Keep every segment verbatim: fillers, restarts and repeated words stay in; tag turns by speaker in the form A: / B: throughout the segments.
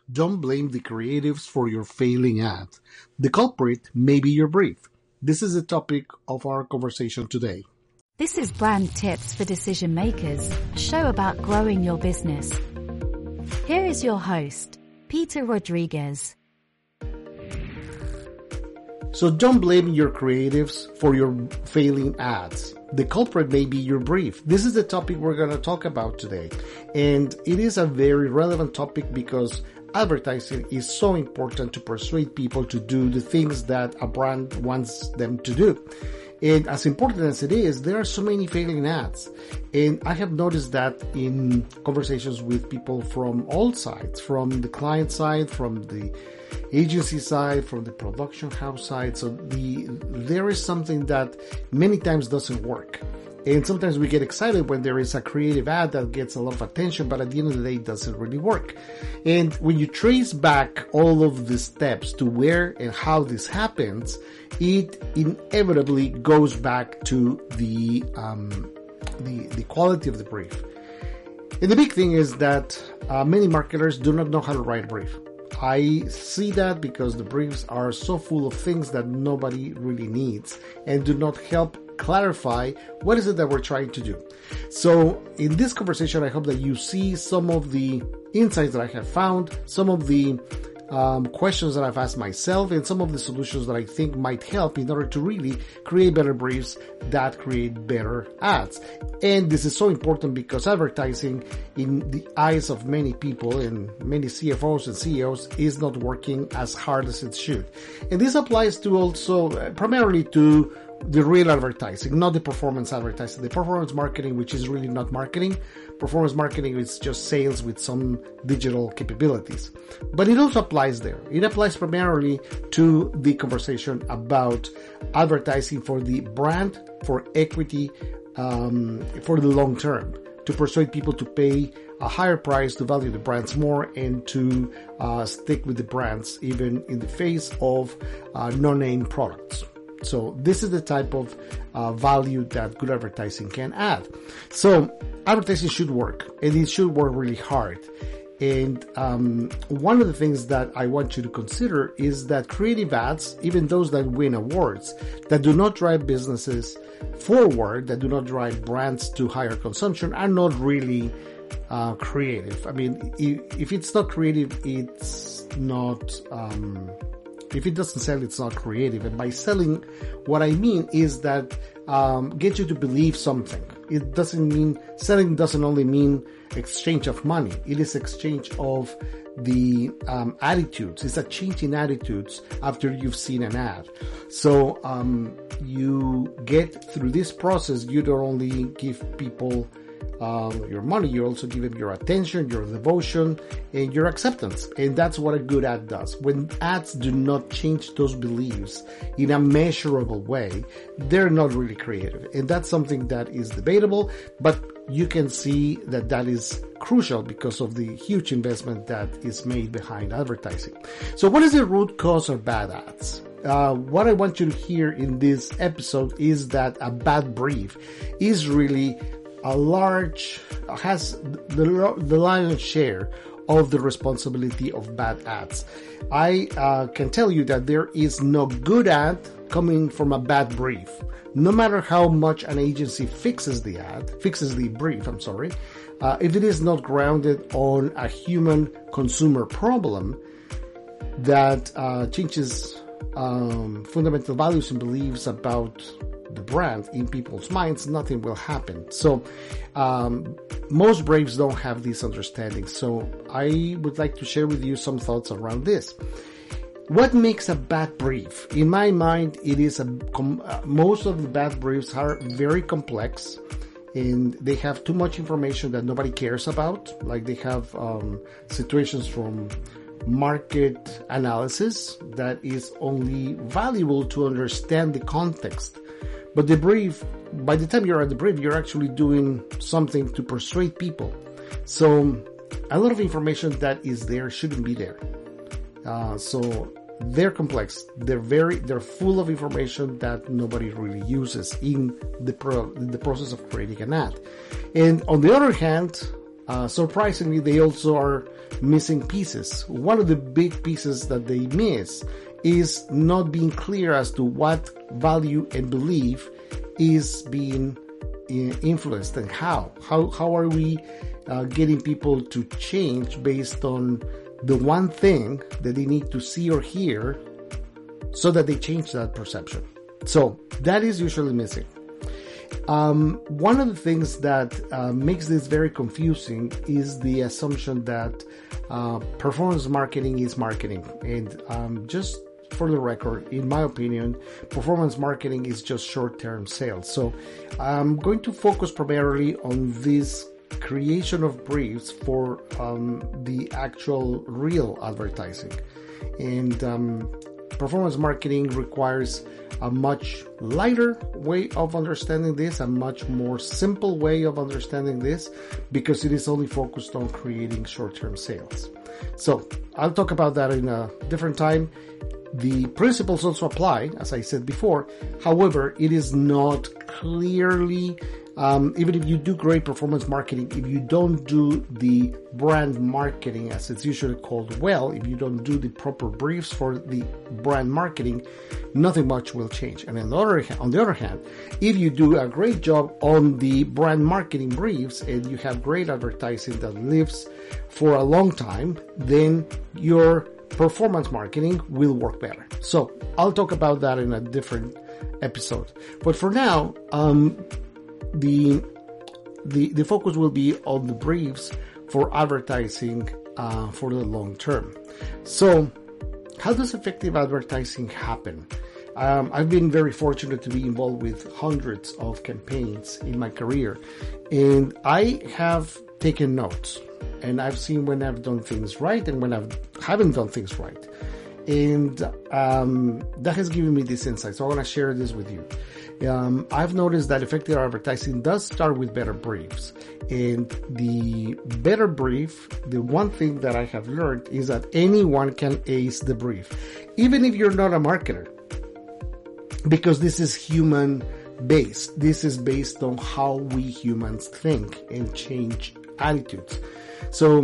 A: Don't blame the creatives for your failing ad. The culprit may be your brief. This is the topic of our conversation today.
B: This is Brand Tips for Decision Makers, a show about growing your business. Here is your host, Peter Rodriguez.
A: So don't blame your creatives for your failing ads. The culprit may be your brief. This is the topic we're going to talk about today. And it is a very relevant topic because advertising is so important to persuade people to do the things that a brand wants them to do. And as important as it is, there are so many failing ads. And I have noticed that in conversations with people from all sides, from the client side, from the agency side, from the production house side. So the there is something that many times doesn't work. And sometimes we get excited when there is a creative ad that gets a lot of attention, but at the end of the day, it doesn't really work. And when you trace back all of the steps to where and how this happens, it inevitably goes back to the, um, the, the quality of the brief. And the big thing is that uh, many marketers do not know how to write a brief. I see that because the briefs are so full of things that nobody really needs and do not help clarify what is it that we're trying to do. So in this conversation, I hope that you see some of the insights that I have found, some of the um, questions that I've asked myself, and some of the solutions that I think might help in order to really create better briefs that create better ads. And this is so important because advertising in the eyes of many people and many C F Os and C E Os is not working as hard as it should. And this applies to also uh, primarily to the real advertising, not the performance advertising. The performance marketing, which is really not marketing. Performance marketing is just sales with some digital capabilities. But it also applies there. It applies primarily to the conversation about advertising for the brand, for equity, um, for the long term, to persuade people to pay a higher price, to value the brands more, and to uh, stick with the brands even in the face of uh, no-name products. So this is the type of uh, value that good advertising can add. So advertising should work, and it should work really hard. And um, one of the things that I want you to consider is that creative ads, even those that win awards, that do not drive businesses forward, that do not drive brands to higher consumption, are not really uh, creative. I mean, if, if it's not creative, it's not... Um, If it doesn't sell, it's not creative. And by selling, what I mean is that um, get you to believe something. It doesn't mean, selling doesn't only mean exchange of money. It is exchange of the um, attitudes. It's a change in attitudes after you've seen an ad. So um, you get through this process, you don't only give people Um, your money, you also give them your attention, your devotion, and your acceptance. And that's what a good ad does. When ads do not change those beliefs in a measurable way, they're not really creative. And that's something that is debatable, but you can see that that is crucial because of the huge investment that is made behind advertising. So what is the root cause of bad ads? Uh, what I want you to hear in this episode is that a bad brief is really a large, has the, the lion's share of the responsibility of bad ads. I uh, can tell you that there is no good ad coming from a bad brief. No matter how much an agency fixes the ad, fixes the brief, I'm sorry, uh, if it is not grounded on a human consumer problem that uh, changes um, fundamental values and beliefs about the brand in people's minds, nothing will happen. So um, most briefs don't have this understanding. So I would like to share with you some thoughts around this. What makes a bad brief? In my mind, it is a com- uh, most of the bad briefs are very complex, and they have too much information that nobody cares about. Like they have um, situations from market analysis that is only valuable to understand the context. But the brief, by the time you're at the brief, you're actually doing something to persuade people. So a lot of information that is there shouldn't be there. Uh, so they're complex. They're very, they're full of information that nobody really uses in the pro, in the process of creating an ad. And on the other hand, uh, surprisingly, they also are missing pieces. One of the big pieces that they miss is not being clear as to what value and belief is being influenced and how. How, how are we uh, getting people to change based on the one thing that they need to see or hear so that they change that perception? So that is usually missing. Um, one of the things that uh, makes this very confusing is the assumption that uh, performance marketing is marketing. And um, just for the record, in my opinion, performance marketing is just short-term sales. So I'm going to focus primarily on this creation of briefs for um, the actual real advertising. And um, performance marketing requires a much lighter way of understanding this, a much more simple way of understanding this, because it is only focused on creating short-term sales. So I'll talk about that in a different time. The principles also apply, as I said before. However, it is not clearly, um, even if you do great performance marketing, if you don't do the brand marketing, as it's usually called, well, if you don't do the proper briefs for the brand marketing, nothing much will change. And on the other hand, on the other hand, if you do a great job on the brand marketing briefs and you have great advertising that lives for a long time, then your performance marketing will work better. So I'll talk about that in a different episode. But for now, um, the the the focus will be on the briefs for advertising uh, for the long term. So how does effective advertising happen? Um, I've been very fortunate to be involved with hundreds of campaigns in my career, and I have taken notes. And I've seen when I've done things right and when I haven't done things right. And um, that has given me this insight. So I want to share this with you. Um, I've noticed that effective advertising does start with better briefs. And the better brief, the one thing that I have learned is that anyone can ace the brief, even if you're not a marketer. Because this is human based. This is based on how we humans think and change attitudes. So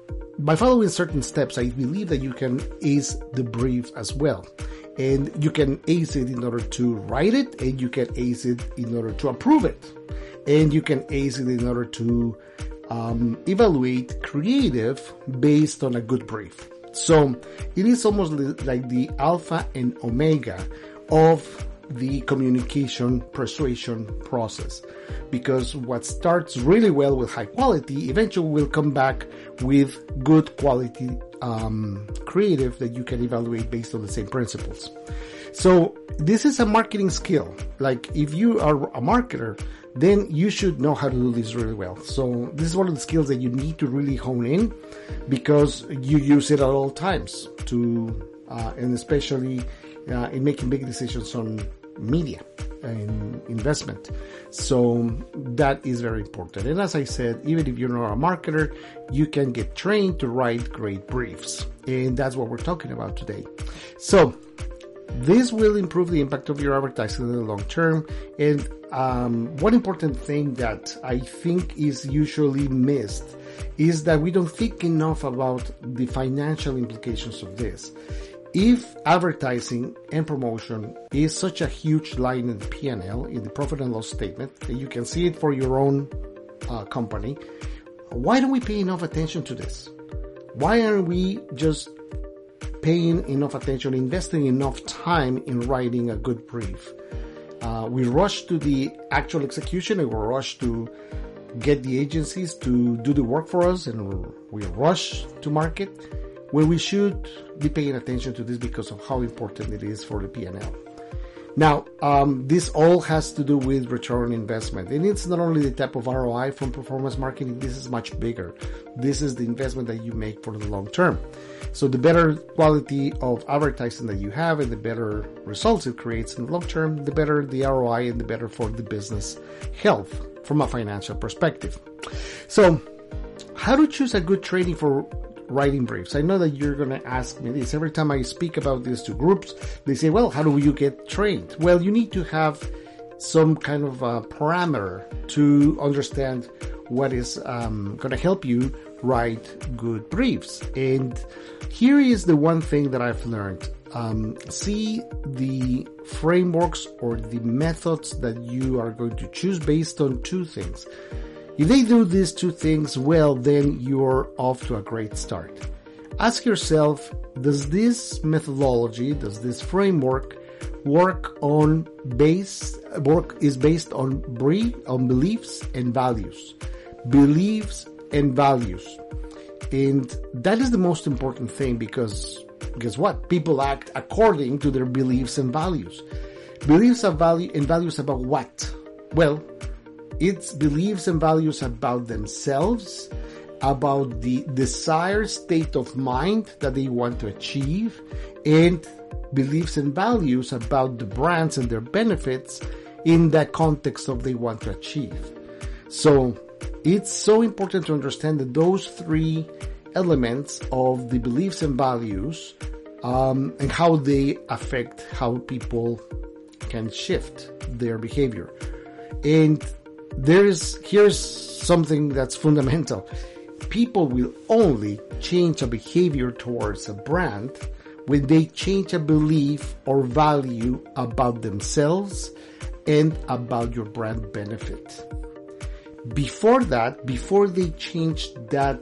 A: by following certain steps, I believe that you can ace the brief as well. And you can ace it in order to write it, and you can ace it in order to approve it. And you can ace it in order to um, evaluate creative based on a good brief. So it is almost like the alpha and omega of the communication persuasion process, because what starts really well with high quality eventually will come back with good quality um, creative that you can evaluate based on the same principles. So this is a marketing skill. Like if you are a marketer, then you should know how to do this really well. So this is one of the skills that you need to really hone in, because you use it at all times to uh, and especially uh, in making big decisions on media and investment. So that is very important. And as I said, even if you're not a marketer, you can get trained to write great briefs. And that's what we're talking about today. So this will improve the impact of your advertising in the long term. And um, one important thing that I think is usually missed is that we don't think enough about the financial implications of this. If advertising and promotion is such a huge line in the P and L, in the profit and loss statement, that you can see it for your own uh, company, why don't we pay enough attention to this? Why aren't we just paying enough attention, investing enough time in writing a good brief? Uh, we rush to the actual execution, and we rush to get the agencies to do the work for us, and we rush to market, when we should be paying attention to this because of how important it is for the P and L. Now, um, this all has to do with return on investment. And it's not only the type of R O I from performance marketing, this is much bigger. This is the investment that you make for the long term. So the better quality of advertising that you have and the better results it creates in the long term, the better the R O I and the better for the business health from a financial perspective. So how to choose a good training for writing briefs? I know that you're going to ask me this. Every time I speak about this to groups, they say, well, how do you get trained? Well, you need to have some kind of uh, parameter to understand what is um, going to help you write good briefs. And here is the one thing that I've learned. Um, see the frameworks or the methods that you are going to choose based on two things. If they do these two things well, then you're off to a great start. Ask yourself, does this methodology, does this framework work on base, work is based on brief, on beliefs and values. Beliefs and values. And that is the most important thing, because guess what? People act according to their beliefs and values. Beliefs and value and values about what? Well, it's beliefs and values about themselves, about the desired state of mind that they want to achieve, and beliefs and values about the brands and their benefits in that context of they want to achieve. So it's so important to understand that those three elements of the beliefs and values um, and how they affect how people can shift their behavior. And there is, here's something that's fundamental. People will only change a behavior towards a brand when they change a belief or value about themselves and about your brand benefit. Before that, before they change that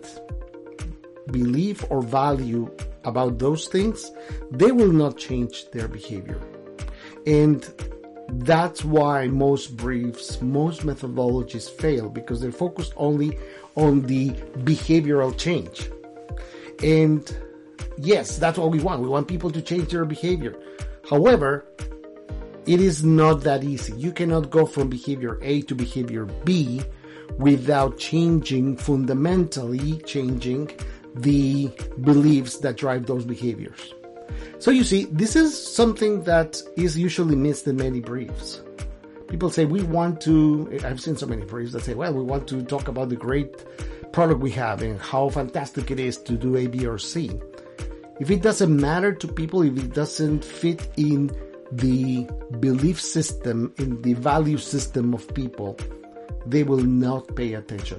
A: belief or value about those things, they will not change their behavior. And that's why most briefs, most methodologies fail, because they're focused only on the behavioral change. And yes, that's what we want. We want people to change their behavior. However, it is not that easy. You cannot go from behavior A to behavior B without changing, fundamentally changing the beliefs that drive those behaviors. So you see, this is something that is usually missed in many briefs. People say, we want to, I've seen so many briefs that say, well, we want to talk about the great product we have and how fantastic it is to do A, B, or C. If it doesn't matter to people, if it doesn't fit in the belief system, in the value system of people, they will not pay attention.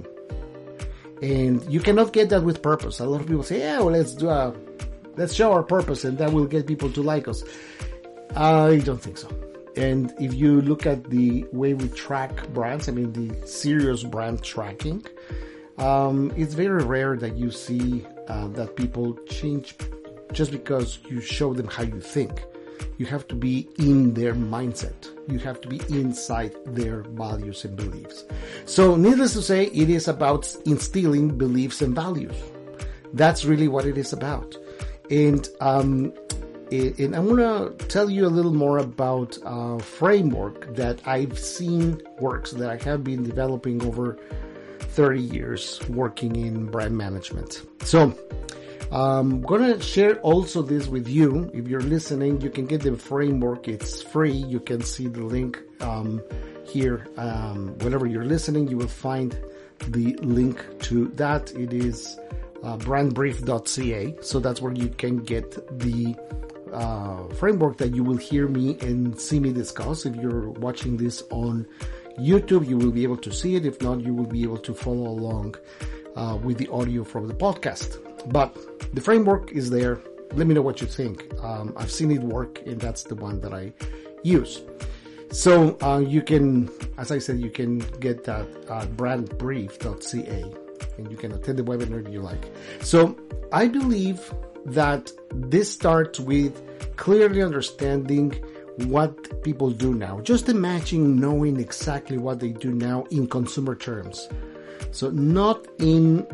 A: And you cannot get that with purpose. A lot of people say, yeah, well, let's do a, let's show our purpose and that will get people to like us. I don't think so. And if you look at the way we track brands, I mean, the serious brand tracking, um, it's very rare that you see uh, that people change just because you show them how you think. You have to be in their mindset. You have to be inside their values and beliefs. So needless to say, it is about instilling beliefs and values. That's really what it is about. And, um, and I'm going to tell you a little more about a framework that I've seen works, that I have been developing over thirty years working in brand management. So I'm going to share also this with you. If you're listening, you can get the framework. It's free. You can see the link um, here. Um, whenever you're listening, you will find the link to that. It is uh, brand brief dot c a. So that's where you can get the uh, framework that you will hear me and see me discuss. If you're watching this on YouTube, you will be able to see it. If not, you will be able to follow along uh, with the audio from the podcast. But the framework is there. Let me know what you think. Um, I've seen it work, and that's the one that I use. So uh, you can, as I said, you can get that at brand brief dot c a, and you can attend the webinar if you like. So I believe that this starts with clearly understanding what people do now. Just imagine knowing exactly what they do now in consumer terms. So not in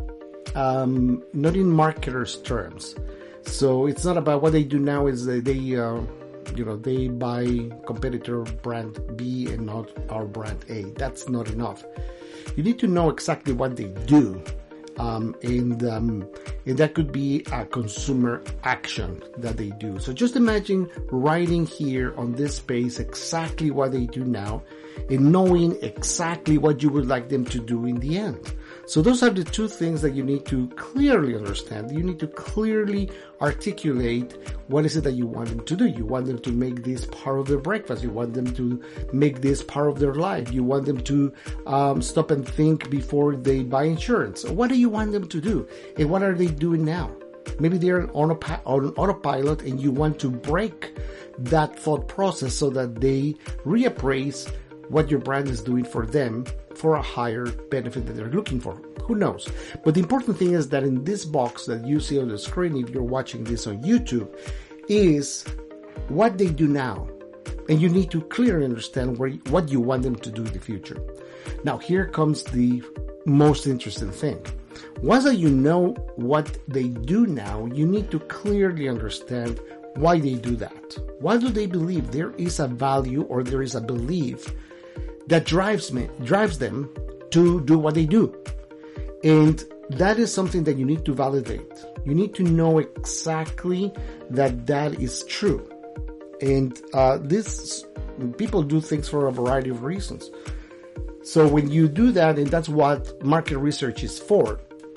A: Um, not in marketers' terms. So it's not about what they do now is that they, uh, you know, they buy competitor brand B and not our brand A. That's not enough. You need to know exactly what they do. Um, and, um, and that could be a consumer action that they do. So just imagine writing here on this page exactly what they do now and knowing exactly what you would like them to do in the end. So those are the two things that you need to clearly understand. You need to clearly articulate what is it that you want them to do. You want them to make this part of their breakfast. You want them to make this part of their life. You want them to um, stop and think before they buy insurance. What do you want them to do? And what are they doing now? Maybe they're on, a, on autopilot and you want to break that thought process so that they reappraise what your brand is doing for them for a higher benefit that they're looking for. Who knows? But the important thing is that in this box that you see on the screen, if you're watching this on YouTube, is what they do now. And you need to clearly understand where, what you want them to do in the future. Now, here comes the most interesting thing. Once that you know what they do now, you need to clearly understand why they do that. Why do they believe? There is a value or there is a belief that drives me, drives them to do what they do. And that is something that you need to validate. You need to know exactly that that is true. And uh, this, people do things for a variety of reasons. So when you do that, and that's what market research is for,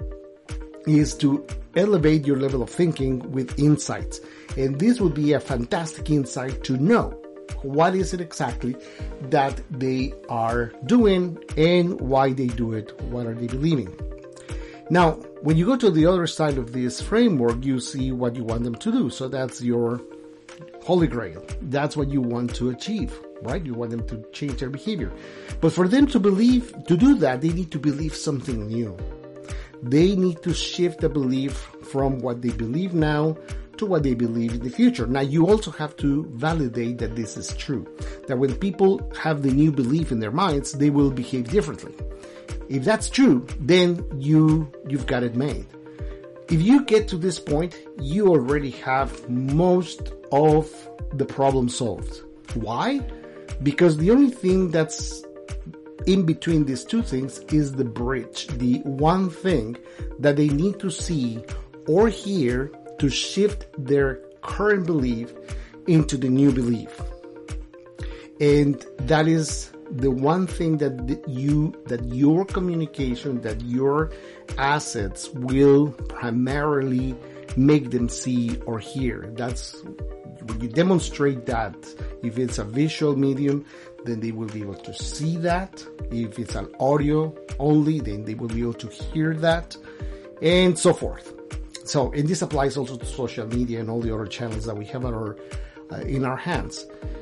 A: is to elevate your level of thinking with insights. And this would be a fantastic insight to know what is it exactly that they are doing and why they do it, what are they believing. Now, when you go to the other side of this framework, you see what you want them to do. So that's your holy grail. That's what you want to achieve, right? You want them to change their behavior. But for them to believe, to do that, they need to believe something new. They need to shift the belief from what they believe now to what they believe in the future. Now, you also have to validate that this is true. That when people have the new belief in their minds, they will behave differently. If that's true, then you, you've got it made. If you get to this point, you already have most of the problem solved. Why? Because the only thing that's in between these two things is the bridge, the one thing that they need to see or hear to shift their current belief into the new belief. And that is the one thing that you, that your communication, that your assets will primarily make them see or hear. That's when you demonstrate that. If it's a visual medium, then they will be able to see that. If it's an audio only, then they will be able to hear that, and so forth. So, and this applies also to social media and all the other channels that we have at our, uh, in our hands.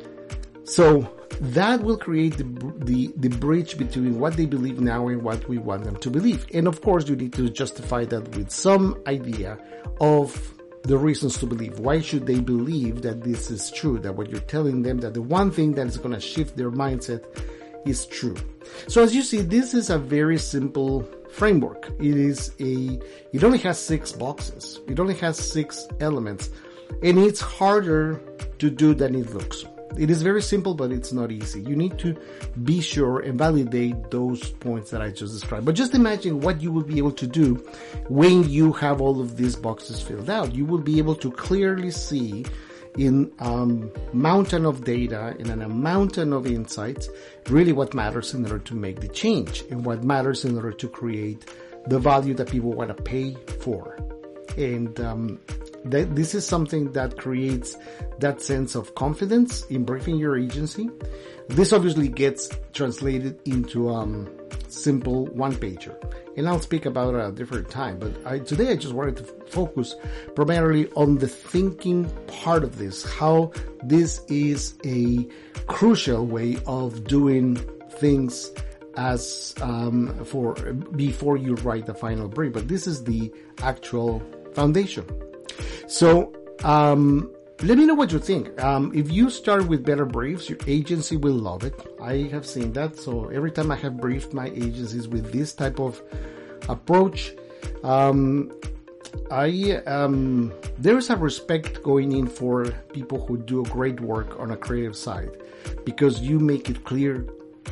A: So that will create the, the, the bridge between what they believe now and what we want them to believe. And of course, you need to justify that with some idea of the reasons to believe. Why should they believe that this is true? That what you're telling them, that the one thing that is going to shift their mindset is true. So as you see, this is a very simple framework. It is a, it only has six boxes. It only has six elements, and it's harder to do than it looks. It is very simple, but it's not easy. You need to be sure and validate those points that I just described. But just imagine what you will be able to do when you have all of these boxes filled out. You will be able to clearly see in a um, mountain of data, in a mountain of insights, really what matters in order to make the change and what matters in order to create the value that people want to pay for. And um, that this is something that creates that sense of confidence in briefing your agency. This obviously gets translated into um simple one-pager, and I'll speak about it at a different time. But I, today I just wanted to focus primarily on the thinking part of this, how this is a crucial way of doing things as um for before you write the final brief. But this is the actual foundation. So, um, let me know what you think. Um, if you start with better briefs, your agency will love it. I have seen that. So every time I have briefed my agencies with this type of approach, um, I, um, there is a respect going in for people who do great work on a creative side, because you make it clear,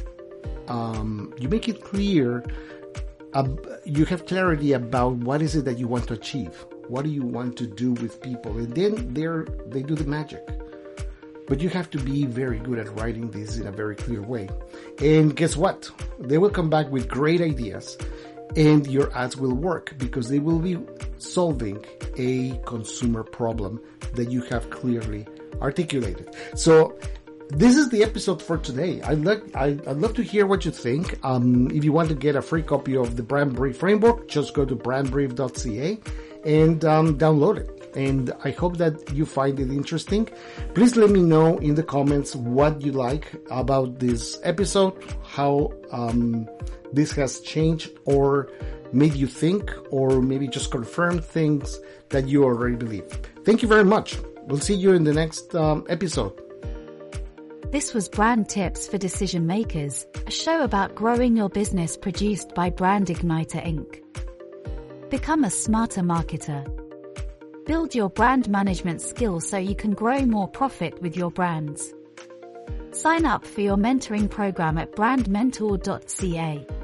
A: um, you make it clear, uh, you have clarity about what is it that you want to achieve. What do you want to do with people? And then they're, they do the magic. But you have to be very good at writing this in a very clear way. And guess what? They will come back with great ideas. and your ads will work because they will be solving a consumer problem that you have clearly articulated. So this is the episode for today. I'd love, I'd love to hear what you think. Um, if you want to get a free copy of the Brand Brief Framework, just go to brand brief dot c a and um, download it. And I hope that you find it interesting. Please let me know in the comments what you like about this episode, how um, this has changed or made you think, or maybe just confirm things that you already believe. Thank you very much. We'll see you in the next um, episode.
B: This was Brand Tips for Decision Makers, a show about growing your business produced by Brand Igniter Incorporated. Become a smarter marketer. Build your brand management skills so you can grow more profit with your brands. Sign up for your mentoring program at brand mentor dot c a.